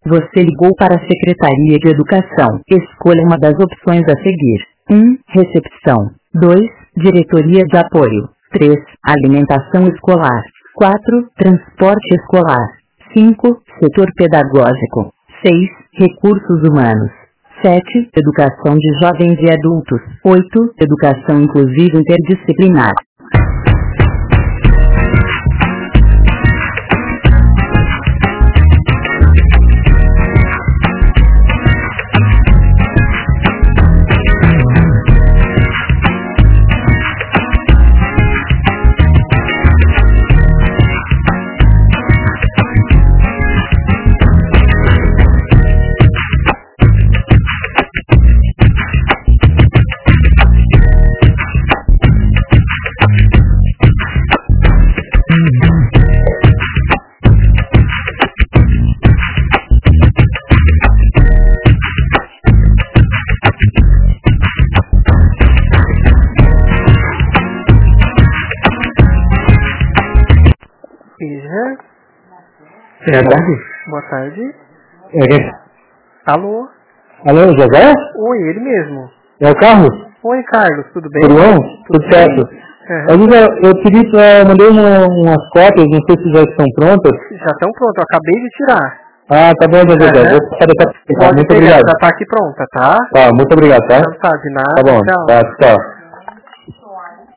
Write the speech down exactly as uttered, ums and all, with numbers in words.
Você ligou para a Secretaria de Educação. Escolha uma das opções a seguir. um. Recepção. dois. Diretoria de Apoio. três. Alimentação escolar. quatro. Transporte escolar. cinco. Setor pedagógico. seis. Recursos humanos. sete. Educação de jovens e adultos. oito. Educação inclusiva interdisciplinar. Boa tarde. Boa tarde. É, Alô? alô, José? Oi, ele mesmo. É o Carlos? Oi, Carlos, tudo bem? Tudo bom? Tudo certo. Uhum. Eu, eu, eu pedi pra, mandei uma, umas cópias, não sei se já estão prontas. Já estão prontas, eu acabei de tirar. Ah, tá bom, José. Uhum. Vou passar dessa. Pode Muito pegar, obrigado. já tá aqui pronta, tá? Tá, muito obrigado, tá? Então tá, de nada, Tá bom, tchau. tá, tchau.